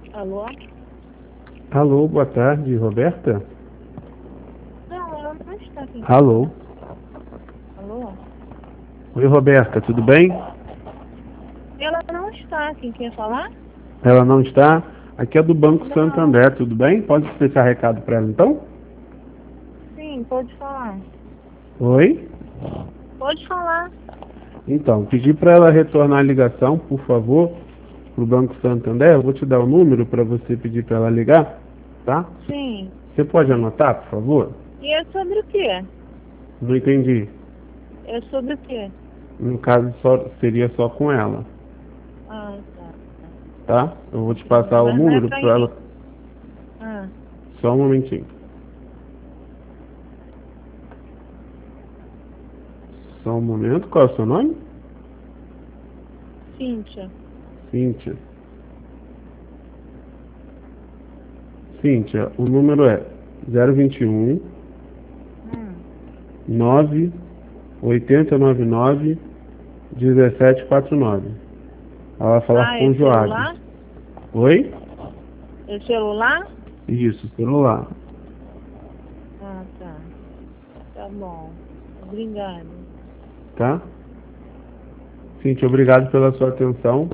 Alô? Alô, boa tarde, Roberta? Não, ela não está aqui. Quer Alô? falar? Alô? Oi, Roberta, tudo bem? Ela não está aqui. Quer falar? Ela não está? Aqui é do Banco Não. Santander, tudo bem? Pode deixar recado para ela então? Sim, pode falar. Oi? Pode falar. Então, pedi para ela retornar a ligação, por favor, para o Banco Santander. Eu vou te dar o número para você pedir para ela ligar, tá? Sim, Você pode sim. anotar, por favor? E é sobre o quê? Não entendi. É sobre o quê? No caso, seria só com ela, Ah, tá. tá? Eu vou te Entendi. passar o Mas não é número pra para ir. ela. Ah, Só um momentinho. Só um momento. Qual é o seu nome? Cíntia. Cíntia. Cíntia, o número é 021 Hum. 9 8099 1749. Ela vai falar Ah, com é o Joab. celular? Oi? É celular? Isso, celular. Ah, tá. Tá bom. Obrigada. Tá? Cíntia, obrigado pela sua atenção.